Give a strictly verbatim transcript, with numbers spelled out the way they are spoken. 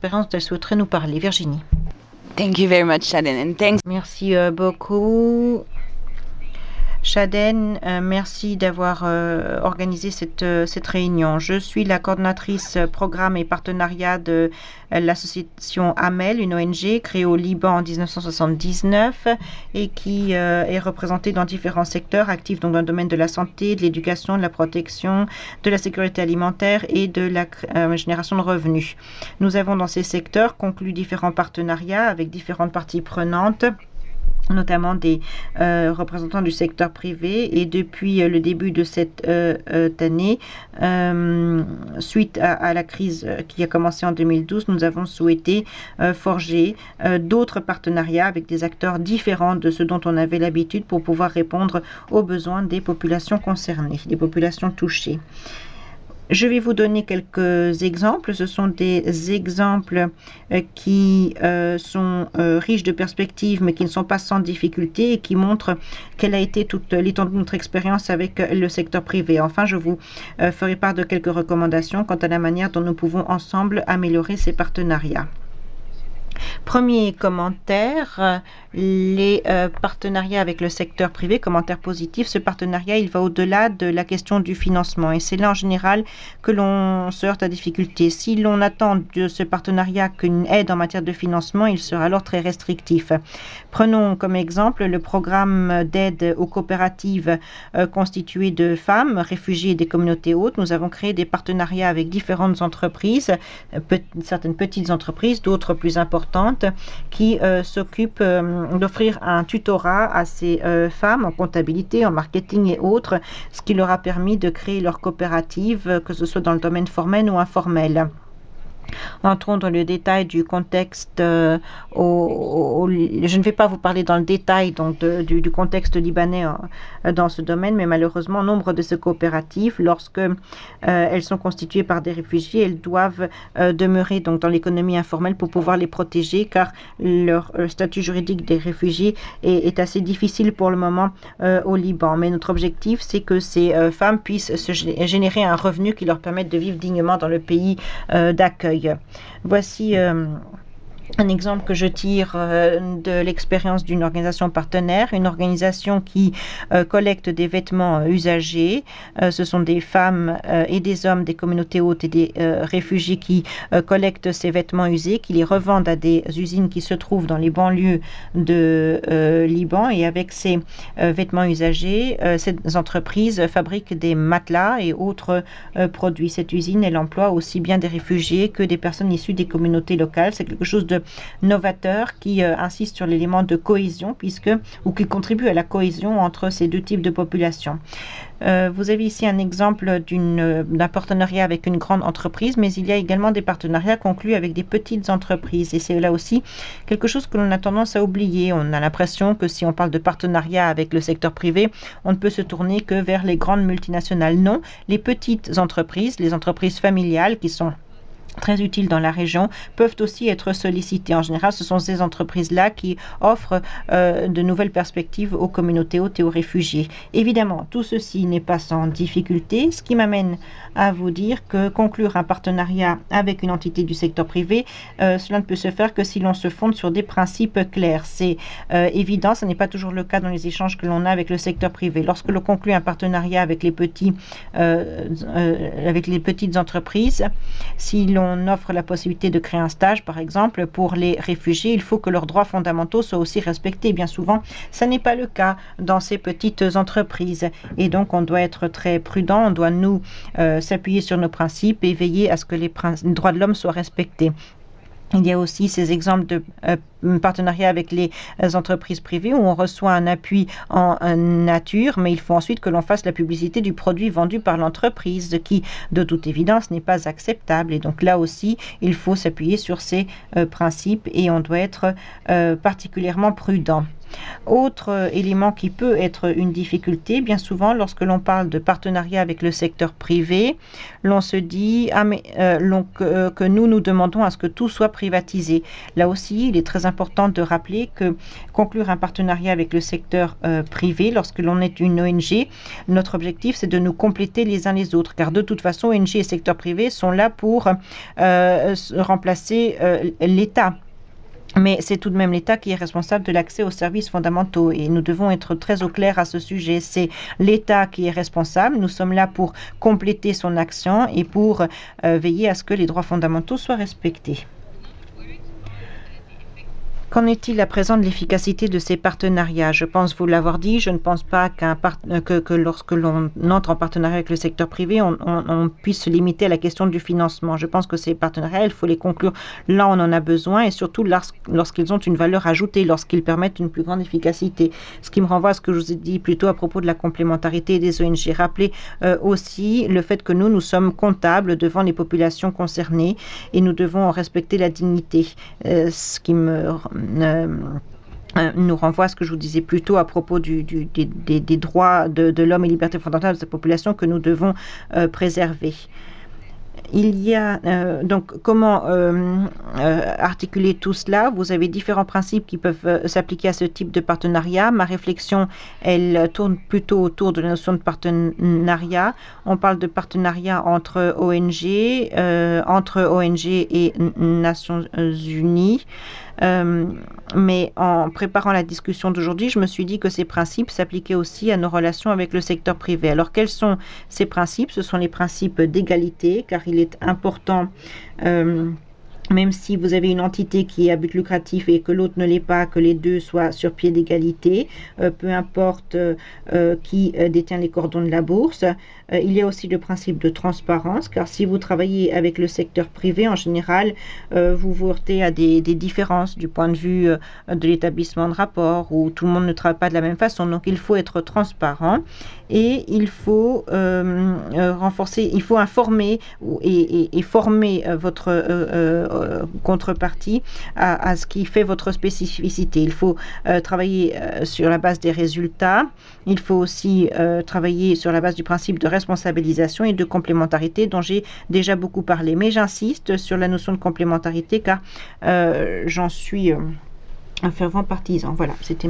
expérience dont elle souhaiterait nous parler. Virginie. Thank you very much, Shaden, and thanks. Merci euh, beaucoup. Shaden, euh, merci d'avoir euh, organisé cette, euh, cette réunion. Je suis la coordonnatrice euh, programme et partenariat de euh, l'association Amel, une O N G créée au Liban en dix-neuf cent soixante-dix-neuf et qui euh, est représentée dans différents secteurs actifs donc dans le domaine de la santé, de l'éducation, de la protection, de la sécurité alimentaire et de la euh, génération de revenus. Nous avons dans ces secteurs conclu différents partenariats avec différentes parties prenantes, notamment des euh, représentants du secteur privé. Et depuis euh, le début de cette euh, euh, année, euh, suite à, à la crise qui a commencé en deux mille douze, nous avons souhaité euh, forger euh, d'autres partenariats avec des acteurs différents de ceux dont on avait l'habitude pour pouvoir répondre aux besoins des populations concernées, des populations touchées. Je vais vous donner quelques exemples. Ce sont des exemples euh, qui euh, sont euh, riches de perspectives, mais qui ne sont pas sans difficulté et qui montrent quelle a été toute l'étendue de notre expérience avec le secteur privé. Enfin, je vous euh, ferai part de quelques recommandations quant à la manière dont nous pouvons ensemble améliorer ces partenariats. Premier commentaire, euh, les euh, partenariats avec le secteur privé, commentaire positif, ce partenariat, il va au-delà de la question du financement et c'est là en général que l'on se heurte à difficulté. Si l'on attend de ce partenariat qu'une aide en matière de financement, il sera alors très restrictif. Prenons comme exemple le programme d'aide aux coopératives euh, constitué de femmes, réfugiées et des communautés hôtes. Nous avons créé des partenariats avec différentes entreprises, pe- certaines petites entreprises, d'autres plus importantes, qui euh, s'occupent euh, d'offrir un tutorat à ces euh, femmes en comptabilité, en marketing et autres, ce qui leur a permis de créer leur coopérative, que ce soit dans le domaine formel ou informel. Entrons dans le détail du contexte. Euh, au, au, je ne vais pas vous parler dans le détail donc de, du, du contexte libanais euh, dans ce domaine, mais malheureusement, nombre de ces coopératives, lorsque euh, elles sont constituées par des réfugiés, elles doivent euh, demeurer donc dans l'économie informelle pour pouvoir les protéger, car leur euh, statut juridique des réfugiés est, est assez difficile pour le moment euh, au Liban. Mais notre objectif, c'est que ces euh, femmes puissent se générer un revenu qui leur permette de vivre dignement dans le pays euh, d'accueil. Voici euh, un exemple que je tire euh, de l'expérience d'une organisation partenaire, une organisation qui euh, collecte des vêtements euh, usagés. Euh, ce sont des femmes euh, et des hommes des communautés hôtes et des euh, réfugiés qui euh, collectent ces vêtements usés, qui les revendent à des usines qui se trouvent dans les banlieues de euh, Liban. Et avec ces euh, vêtements usagés, euh, ces entreprises fabriquent des matelas et autres euh, produits. Cette usine, elle emploie aussi bien des réfugiés que des personnes issues des communautés locales. C'est quelque chose de novateur qui euh, insiste sur l'élément de cohésion puisque ou qui contribue à la cohésion entre ces deux types de populations. Euh, vous avez ici un exemple d'une, d'un partenariat avec une grande entreprise, mais il y a également des partenariats conclus avec des petites entreprises. Et c'est là aussi quelque chose que l'on a tendance à oublier. On a l'impression que si on parle de partenariat avec le secteur privé, on ne peut se tourner que vers les grandes multinationales. Non, les petites entreprises, les entreprises familiales qui sont très utiles dans la région, peuvent aussi être sollicités. En général, ce sont ces entreprises-là qui offrent euh, de nouvelles perspectives aux communautés hôtes et aux réfugiés. Évidemment, tout ceci n'est pas sans difficulté, ce qui m'amène à vous dire que conclure un partenariat avec une entité du secteur privé, euh, cela ne peut se faire que si l'on se fonde sur des principes clairs. C'est euh, évident, ce n'est pas toujours le cas dans les échanges que l'on a avec le secteur privé. Lorsque l'on conclut un partenariat avec les petits, euh, euh, avec les petites entreprises, si l'on on offre la possibilité de créer un stage, par exemple, pour les réfugiés, il faut que leurs droits fondamentaux soient aussi respectés. Bien souvent, ça n'est pas le cas dans ces petites entreprises. Et donc, on doit être très prudent, on doit nous euh, s'appuyer sur nos principes et veiller à ce que les, prin- les droits de l'homme soient respectés. Il y a aussi ces exemples de euh, partenariats avec les euh, entreprises privées où on reçoit un appui en euh, nature, mais il faut ensuite que l'on fasse la publicité du produit vendu par l'entreprise, ce qui, de toute évidence, n'est pas acceptable. Et donc là aussi, il faut s'appuyer sur ces euh, principes et on doit être euh, particulièrement prudent. Autre euh, élément qui peut être une difficulté, bien souvent lorsque l'on parle de partenariat avec le secteur privé, l'on se dit ah, mais, euh, l'on, que, euh, que nous nous demandons à ce que tout soit privatisé. Là aussi, il est très important de rappeler que conclure un partenariat avec le secteur euh, privé, lorsque l'on est une O N G, notre objectif c'est de nous compléter les uns les autres, car de toute façon, O N G et secteur privé sont là pour euh, remplacer euh, l'État. Mais c'est tout de même l'État qui est responsable de l'accès aux services fondamentaux et nous devons être très au clair à ce sujet. C'est l'État qui est responsable. Nous sommes là pour compléter son action et pour euh, veiller à ce que les droits fondamentaux soient respectés. Qu'en est-il à présent de l'efficacité de ces partenariats? Je pense vous l'avoir dit, je ne pense pas qu'un part... que, que lorsque l'on entre en partenariat avec le secteur privé, on, on, on puisse se limiter à la question du financement. Je pense que ces partenariats, il faut les conclure là où on en a besoin et surtout lorsqu'ils ont une valeur ajoutée, lorsqu'ils permettent une plus grande efficacité. Ce qui me renvoie à ce que je vous ai dit plus tôt à propos de la complémentarité des O N G. Rappelez euh, aussi le fait que nous, nous sommes comptables devant les populations concernées et nous devons respecter la dignité. Euh, ce qui me euh, nous renvoie à ce que je vous disais plus tôt à propos du, du, des, des, des droits de, de l'homme et libertés fondamentales de cette population que nous devons euh, préserver. Il y a euh, donc comment euh, euh, articuler tout cela. Vous avez différents principes qui peuvent euh, s'appliquer à ce type de partenariat. Ma réflexion, elle tourne plutôt autour de la notion de partenariat. On parle de partenariat entre O N G, euh, entre O N G et Nations Unies. Euh, mais en préparant la discussion d'aujourd'hui, je me suis dit que ces principes s'appliquaient aussi à nos relations avec le secteur privé. Alors, quels sont ces principes? Ce sont les principes d'égalité, car il est important euh, même si vous avez une entité qui est à but lucratif et que l'autre ne l'est pas, que les deux soient sur pied d'égalité, euh, peu importe euh, qui euh, détient les cordons de la bourse. Euh, il y a aussi le principe de transparence, car si vous travaillez avec le secteur privé, en général, euh, vous vous heurtez à des, des différences du point de vue euh, de l'établissement de rapport, où tout le monde ne travaille pas de la même façon. Donc, il faut être transparent et il faut euh, euh, renforcer, il faut informer et, et, et former euh, votre euh, euh, contrepartie à, à ce qui fait votre spécificité. Il faut euh, travailler euh, sur la base des résultats. Il faut aussi euh, travailler sur la base du principe de responsabilisation et de complémentarité dont j'ai déjà beaucoup parlé. Mais j'insiste sur la notion de complémentarité car euh, j'en suis euh, un fervent partisan. Voilà, c'était